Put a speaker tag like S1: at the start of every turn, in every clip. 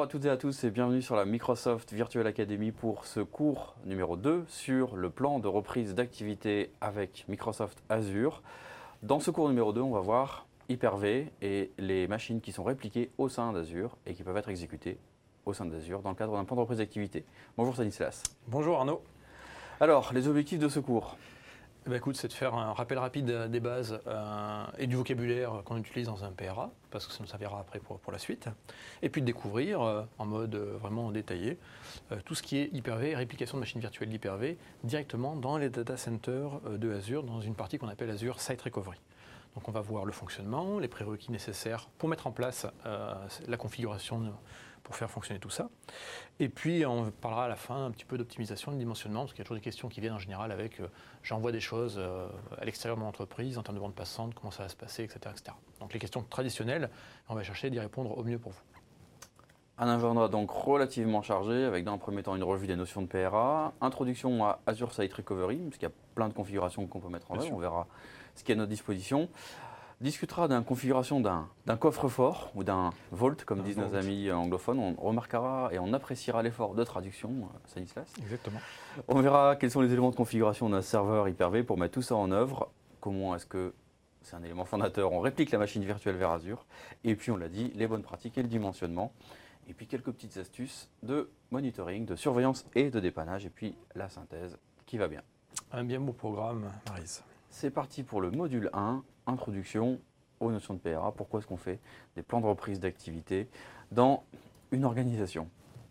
S1: à toutes et à tous et bienvenue sur la Microsoft Virtual Academy pour ce cours numéro 2 sur le plan de reprise d'activité avec Microsoft Azure. Dans ce cours numéro 2, on va voir Hyper-V et les machines qui sont répliquées au sein d'Azure et qui peuvent être exécutées au sein d'Azure dans le cadre d'un plan de reprise d'activité. Bonjour Stanislas.
S2: Bonjour Arnaud.
S1: Alors, les objectifs de ce cours?
S2: Écoute, c'est de faire un rappel rapide des bases et du vocabulaire qu'on utilise dans un PRA, parce que ça nous servira après pour la suite. Et puis de découvrir en mode vraiment détaillé tout ce qui est Hyper-V, réplication de machines virtuelles d'Hyper-V directement dans les data centers de Azure, dans une partie qu'on appelle Azure Site Recovery. Donc on va voir le fonctionnement, les prérequis nécessaires pour mettre en place la configuration pour faire fonctionner tout ça. Et puis on parlera à la fin un petit peu d'optimisation, de dimensionnement, parce qu'il y a toujours des questions qui viennent en général avec j'envoie des choses à l'extérieur de mon entreprise en termes de bande passante, comment ça va se passer, etc., etc. Donc les questions traditionnelles, on va chercher d'y répondre au mieux pour vous.
S1: Un agenda donc relativement chargé, avec dans un premier temps une revue des notions de PRA, introduction à Azure Site Recovery, parce qu'il y a plein de configurations qu'on peut mettre en œuvre, on verra ce qui est à notre disposition. Discutera d'une configuration d'un coffre-fort ou d'un vault, comme disent nos amis anglophones. On remarquera et on appréciera l'effort de traduction, Stanislas.
S2: Exactement.
S1: On verra quels sont les éléments de configuration d'un serveur Hyper-V pour mettre tout ça en œuvre. Comment est-ce que, c'est un élément fondateur, on réplique la machine virtuelle vers Azure. Et puis on l'a dit, les bonnes pratiques et le dimensionnement. Et puis quelques petites astuces de monitoring, de surveillance et de dépannage. Et puis la synthèse qui va bien.
S2: Un bien beau programme, Maryse.
S1: C'est parti pour le module 1, introduction aux notions de PRA. Pourquoi est-ce qu'on fait des plans de reprise d'activité dans une organisation?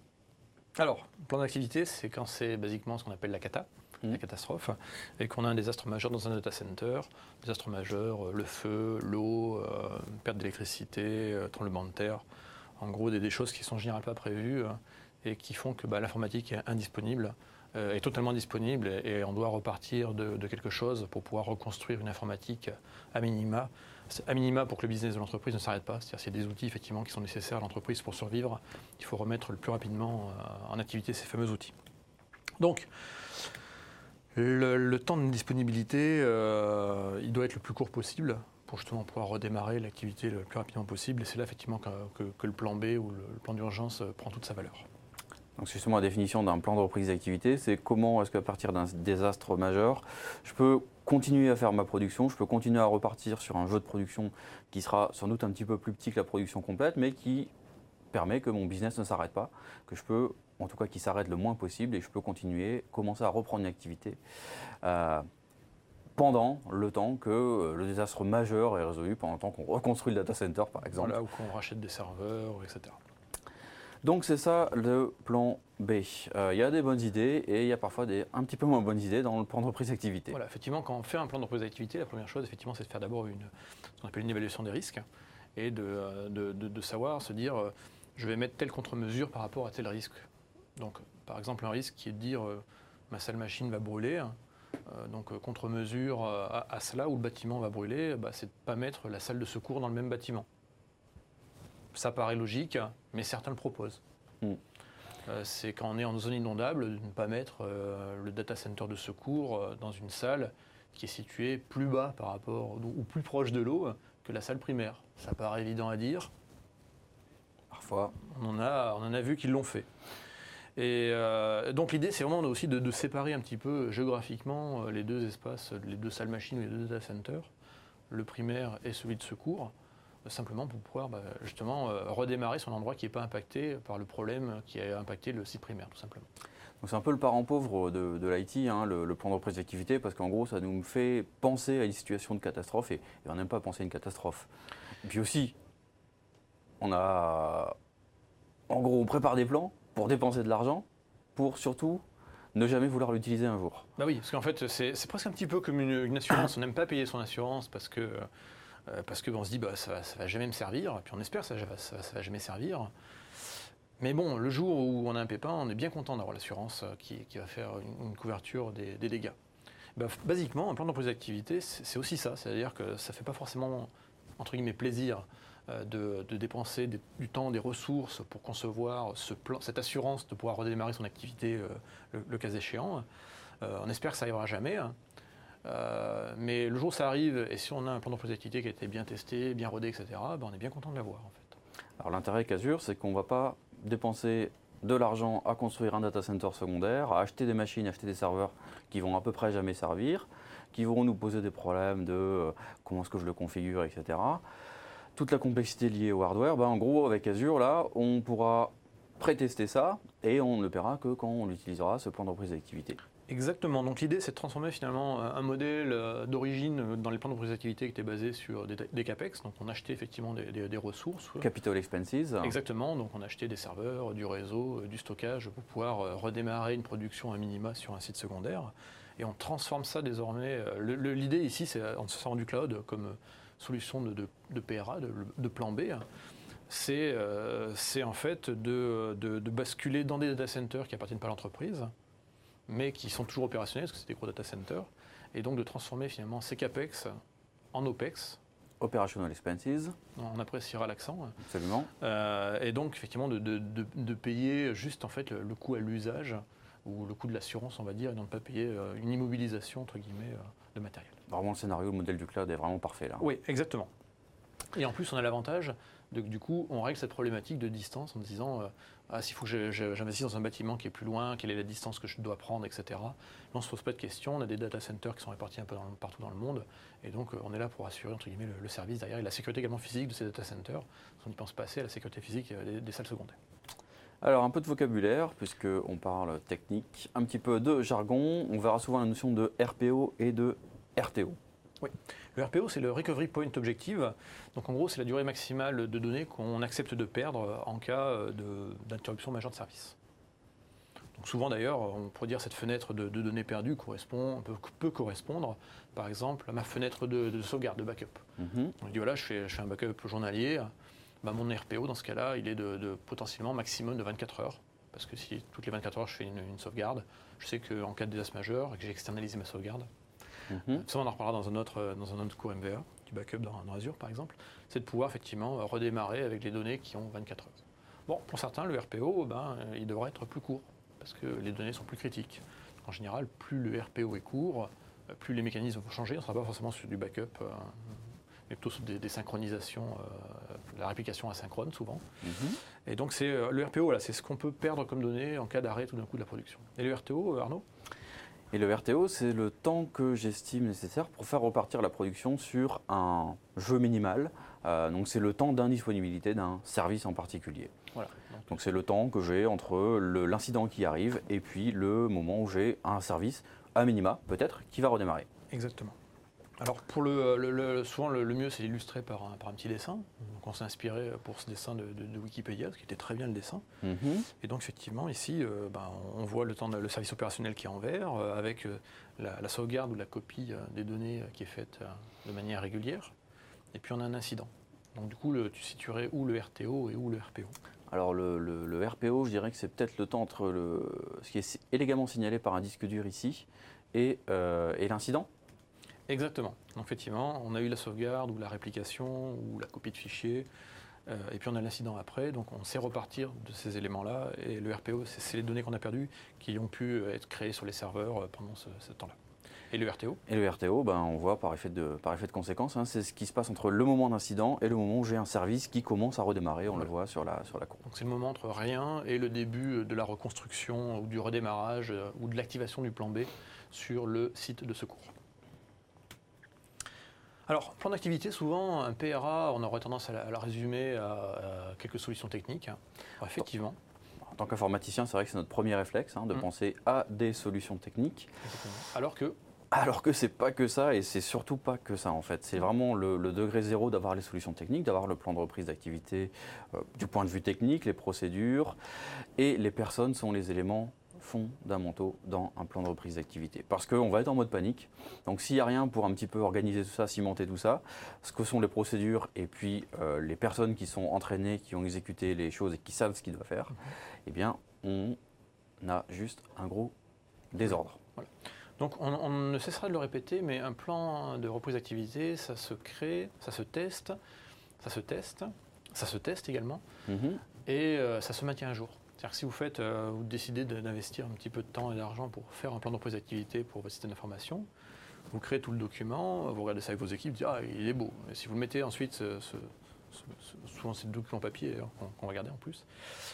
S2: Alors, plan d'activité, c'est quand c'est basiquement ce qu'on appelle la cata, la catastrophe, et qu'on a un désastre majeur dans un data center. Désastre majeur, le feu, l'eau, perte d'électricité, tremblement de terre. En gros, des choses qui sont en général pas prévues et qui font que l'informatique est indisponible. Est totalement disponible et on doit repartir de quelque chose pour pouvoir reconstruire une informatique à minima pour que le business de l'entreprise ne s'arrête pas. C'est-à-dire c'est des outils effectivement qui sont nécessaires à l'entreprise pour survivre. Il faut remettre le plus rapidement en activité ces fameux outils. Donc, le temps de disponibilité, il doit être le plus court possible pour justement pouvoir redémarrer l'activité le plus rapidement possible. Et c'est là effectivement que le plan B ou le plan d'urgence prend toute sa valeur.
S1: Donc justement, la définition d'un plan de reprise d'activité, c'est comment est-ce qu'à partir d'un désastre majeur, je peux continuer à faire ma production, je peux continuer à repartir sur un jeu de production qui sera sans doute un petit peu plus petit que la production complète, mais qui permet que mon business ne s'arrête pas, que je peux, en tout cas, qu'il s'arrête le moins possible et je peux continuer, commencer à reprendre une activité pendant le temps que le désastre majeur est résolu, pendant le temps qu'on reconstruit le data center, par exemple.
S2: Voilà, ou qu'on rachète des serveurs, etc.
S1: Donc c'est ça le plan B. Il y a des bonnes idées et il y a parfois un petit peu moins bonnes idées dans le plan de reprise d'activité.
S2: Voilà, effectivement, quand on fait un plan de reprise d'activité, la première chose, effectivement, c'est de faire d'abord ce qu'on appelle une évaluation des risques et de savoir, se dire, je vais mettre telle contre-mesure par rapport à tel risque. Donc, par exemple, un risque qui est de dire, ma salle machine va brûler. Donc, contre-mesure à cela, où le bâtiment va brûler, c'est de ne pas mettre la salle de secours dans le même bâtiment. Ça paraît logique, mais certains le proposent. C'est quand on est en zone inondable, de ne pas mettre le data center de secours dans une salle qui est située plus bas par rapport, ou plus proche de l'eau que la salle primaire. Ça paraît évident à dire.
S1: Parfois.
S2: On en a vu qu'ils l'ont fait. Et donc l'idée, c'est vraiment aussi de séparer un petit peu géographiquement les deux espaces, les deux salles machines ou les deux data centers, le primaire et celui de secours, simplement pour pouvoir justement redémarrer son endroit qui n'est pas impacté par le problème qui a impacté le site primaire, tout simplement.
S1: Donc c'est un peu le parent pauvre de l'IT, le plan de reprise d'activité, parce qu'en gros, ça nous fait penser à une situation de catastrophe et on n'aime pas penser à une catastrophe. Et puis aussi, en gros, on prépare des plans pour dépenser de l'argent, pour surtout ne jamais vouloir l'utiliser un jour.
S2: Bah oui, parce qu'en fait, c'est presque un petit peu comme une assurance. On n'aime pas payer son assurance parce qu'on se dit ça va jamais me servir, puis on espère que ça va jamais servir. Mais bon, le jour où on a un pépin, on est bien content d'avoir l'assurance qui va faire une couverture des dégâts. Basiquement, un plan d'emploi d'activité, c'est aussi ça. C'est-à-dire que ça ne fait pas forcément, entre guillemets, plaisir de dépenser du temps, des ressources pour concevoir cette assurance de pouvoir redémarrer son activité le cas échéant. On espère que ça n'arrivera jamais. Mais le jour où ça arrive, et si on a un plan d'emploi d'activité qui a été bien testé, bien rodé, etc., on est bien content de l'avoir en fait.
S1: Alors l'intérêt avec Azure, c'est qu'on ne va pas dépenser de l'argent à construire un data center secondaire, à acheter des machines, acheter des serveurs qui vont à peu près jamais servir, qui vont nous poser des problèmes de comment est-ce que je le configure, etc. Toute la complexité liée au hardware, en gros, avec Azure, là, on pourra pré-tester ça et on ne le paiera que quand on utilisera ce plan de reprise d'activité.
S2: Exactement. Donc l'idée, c'est de transformer finalement un modèle d'origine dans les plans de reprise d'activité qui était basé sur des CAPEX. Donc on achetait effectivement des ressources.
S1: Capital expenses.
S2: Exactement. Donc on achetait des serveurs, du réseau, du stockage pour pouvoir redémarrer une production à minima sur un site secondaire. Et on transforme ça désormais. L'idée ici, c'est en se servant du cloud comme solution de PRA, de plan B. C'est en fait de basculer dans des data centers qui appartiennent pas à l'entreprise, mais qui sont toujours opérationnels, parce que c'est des gros data centers, et donc de transformer finalement ces CAPEX en OPEX.
S1: Operational expenses.
S2: On appréciera l'accent.
S1: Absolument.
S2: Et donc effectivement de payer juste en fait le coût à l'usage, ou le coût de l'assurance, on va dire, et non de pas payer une immobilisation, entre guillemets, de matériel.
S1: Vraiment, le scénario, le modèle du cloud est vraiment parfait là.
S2: Oui, exactement. Et en plus, on a l'avantage du coup, on règle cette problématique de distance en se disant s'il faut que j'investisse dans un bâtiment qui est plus loin, quelle est la distance que je dois prendre, etc. Là, on ne se pose pas de questions. On a des data centers qui sont répartis un peu partout dans le monde. Et donc, on est là pour assurer, entre guillemets, le service derrière et la sécurité également physique de ces data centers. Parce qu'on n'y pense pas assez à la sécurité physique des salles secondaires.
S1: Alors, un peu de vocabulaire, puisqu'on parle technique, un petit peu de jargon. On verra souvent la notion de RPO et de RTO.
S2: Oui. Le RPO, c'est le Recovery Point Objective. Donc en gros, c'est la durée maximale de données qu'on accepte de perdre en cas d'interruption majeure de service. Donc souvent d'ailleurs, on pourrait dire cette fenêtre de données perdues peut correspondre, par exemple, à ma fenêtre de sauvegarde, de backup. On dit voilà, je fais un backup journalier. Mon RPO, dans ce cas-là, il est de potentiellement maximum de 24 heures. Parce que si toutes les 24 heures, je fais une sauvegarde, je sais qu'en cas de désastre majeur et que j'ai externalisé ma sauvegarde, ça, on en reparlera dans un autre cours MVA, du backup dans Azure par exemple, c'est de pouvoir effectivement redémarrer avec les données qui ont 24 heures. Bon, pour certains, le RPO, il devrait être plus court, parce que les données sont plus critiques. En général, plus le RPO est court, plus les mécanismes vont changer. On ne sera pas forcément sur du backup, mais plutôt sur des synchronisations, la réplication asynchrone souvent. Et donc le RPO, voilà, c'est ce qu'on peut perdre comme données en cas d'arrêt tout d'un coup de la production. Et le RTO, Arnaud ?
S1: Et le RTO, c'est le temps que j'estime nécessaire pour faire repartir la production sur un jeu minimal. Donc c'est le temps d'indisponibilité d'un service en particulier.
S2: Voilà.
S1: Donc c'est le temps que j'ai entre l'incident qui arrive et puis le moment où j'ai un service, à minima peut-être, qui va redémarrer.
S2: Exactement. Alors souvent le mieux c'est illustré par un petit dessin. Donc on s'est inspiré pour ce dessin de Wikipédia, ce qui était très bien le dessin. Et donc effectivement ici on voit le service opérationnel qui est en vert avec la sauvegarde ou la copie des données qui est faite de manière régulière. Et puis on a un incident. Donc du coup tu situerais où le RTO et où le RPO? Alors
S1: le RPO, je dirais que c'est peut-être le temps entre ce qui est élégamment signalé par un disque dur ici et l'incident.
S2: Exactement. Donc, effectivement, on a eu la sauvegarde ou la réplication ou la copie de fichier, et puis on a l'incident après. Donc on sait repartir de ces éléments-là. Et le RPO, c'est les données qu'on a perdues qui ont pu être créées sur les serveurs pendant ce temps-là. Et le RTO ?
S1: Et le RTO, on voit par effet de conséquence, c'est ce qui se passe entre le moment d'incident et le moment où j'ai un service qui commence à redémarrer. On le voit sur la courbe.
S2: Donc c'est le moment entre rien et le début de la reconstruction ou du redémarrage ou de l'activation du plan B sur le site de secours. Alors, plan d'activité, souvent, un PRA, on aurait tendance à la résumer à quelques solutions techniques. Alors, effectivement.
S1: En tant qu'informaticien, c'est vrai que c'est notre premier réflexe de penser à des solutions techniques.
S2: Exactement.
S1: Alors que c'est pas que ça, et c'est surtout pas que ça en fait. C'est vraiment le degré zéro d'avoir les solutions techniques, d'avoir le plan de reprise d'activité du point de vue technique, les procédures, et les personnes sont les éléments fondamentaux dans un plan de reprise d'activité. Parce qu'on va être en mode panique. Donc s'il n'y a rien pour un petit peu organiser tout ça, cimenter tout ça, ce que sont les procédures et puis les personnes qui sont entraînées, qui ont exécuté les choses et qui savent ce qu'ils doivent faire, eh bien on a juste un gros désordre.
S2: Voilà. Donc on ne cessera de le répéter, mais un plan de reprise d'activité, ça se crée, ça se teste également, et ça se maintient à jour. C'est-à-dire que si vous décidez d'investir un petit peu de temps et d'argent pour faire un plan de reprise d'activité pour votre système d'information, vous créez tout le document, vous regardez ça avec vos équipes, vous dites « Ah, il est beau ». Et si vous le mettez ensuite, souvent c'est des documents papier qu'on va garder en plus.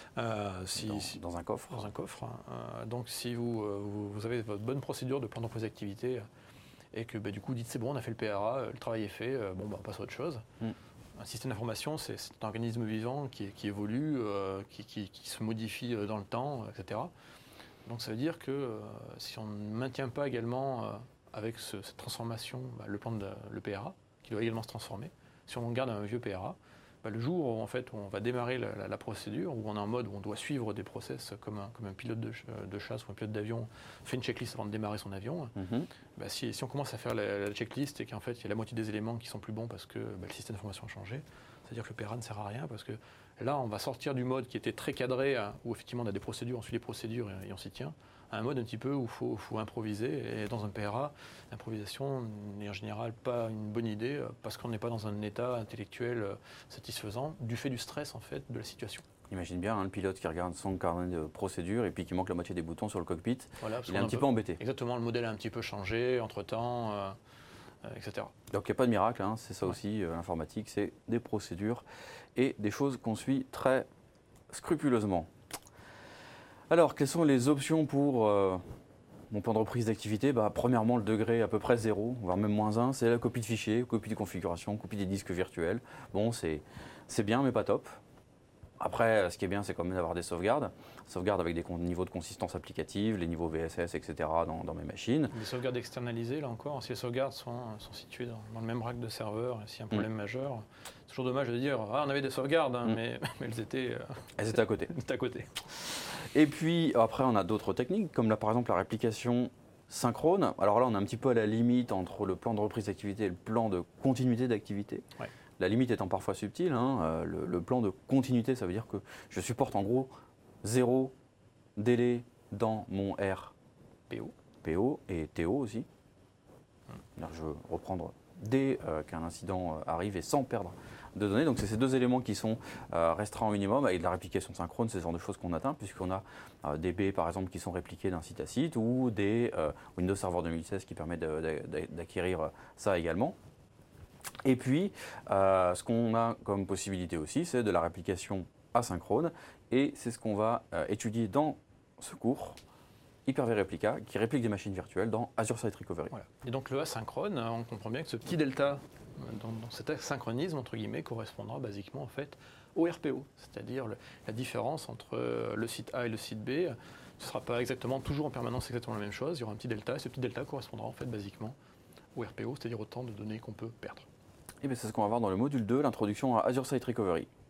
S1: Dans un coffre.
S2: Dans un coffre. Donc si vous avez votre bonne procédure de plan d'emploi d'activité et que du coup vous dites c'est bon, on a fait le PRA, le travail est fait, on passe à autre chose. Un système d'information, c'est un organisme vivant qui évolue, qui se modifie dans le temps, etc. Donc ça veut dire que si on ne maintient pas également avec cette transformation le PRA, qui doit également se transformer, si on garde un vieux PRA, le jour où, en fait, où on va démarrer la procédure, où on est en mode où on doit suivre des process comme un pilote de chasse ou un pilote d'avion fait une checklist avant de démarrer son avion, si on commence à faire la checklist et qu'en fait il y a la moitié des éléments qui sont plus bons parce que le système d'information a changé, c'est-à-dire que le PRA ne sert à rien parce que là on va sortir du mode qui était très cadré, où effectivement on a des procédures, on suit les procédures et on s'y tient, à un mode un petit peu où il faut improviser. Et dans un PRA, l'improvisation n'est en général pas une bonne idée parce qu'on n'est pas dans un état intellectuel satisfaisant du fait du stress en fait de la situation.
S1: Imagine bien le pilote qui regarde son carnet de procédure et puis qui manque la moitié des boutons sur le cockpit.
S2: Voilà,
S1: il est un petit peu embêté.
S2: Exactement, le modèle a un petit peu changé entre-temps, etc.
S1: Donc il n'y a pas de miracle, c'est ça aussi l'informatique, c'est des procédures et des choses qu'on suit très scrupuleusement. Alors, quelles sont les options pour mon plan de reprise d'activité ? Premièrement, le degré à peu près 0, voire même -1, c'est la copie de fichier, copie de configuration, copie des disques virtuels. Bon, c'est bien, mais pas top. Après, ce qui est bien, c'est quand même d'avoir des sauvegardes. Sauvegardes avec des niveaux de consistance applicative, les niveaux VSS, etc. dans mes machines.
S2: Les sauvegardes externalisées, là encore, si les sauvegardes sont situées dans le même rack de serveur, s'il y a un problème majeur, c'est toujours dommage de dire « Ah, on avait des sauvegardes, mais elles étaient…
S1: Elles étaient à côté.
S2: à côté.
S1: Et puis, après, on a d'autres techniques, comme là, par exemple, la réplication synchrone. Alors là, on est un petit peu à la limite entre le plan de reprise d'activité et le plan de continuité d'activité.
S2: Ouais.
S1: La limite étant parfois subtile, le plan de continuité, ça veut dire que je supporte en gros 0 délai dans mon PO et TO aussi. Je veux reprendre dès qu'un incident arrive et sans perdre de données. Donc c'est ces deux éléments qui sont restreints au minimum. Et de la réplication synchrone, c'est ce genre de choses qu'on atteint, puisqu'on a des baies par exemple qui sont répliquées d'un site à site, ou des Windows Server 2016 qui permet d'acquérir ça également. Et puis, ce qu'on a comme possibilité aussi, c'est de la réplication asynchrone. Et c'est ce qu'on va étudier dans ce cours, Hyper-V Replica, qui réplique des machines virtuelles dans Azure Site Recovery.
S2: Voilà. Et donc le asynchrone, on comprend bien que ce petit delta dans cet asynchronisme, entre guillemets, correspondra basiquement en fait au RPO, c'est-à-dire la différence entre le site A et le site B. Ce ne sera pas exactement, toujours en permanence exactement la même chose, il y aura un petit delta, et ce petit delta correspondra en fait basiquement au RPO, c'est-à-dire au temps de données qu'on peut perdre.
S1: Et bien c'est ce qu'on va voir dans le module 2, l'introduction à Azure Site Recovery.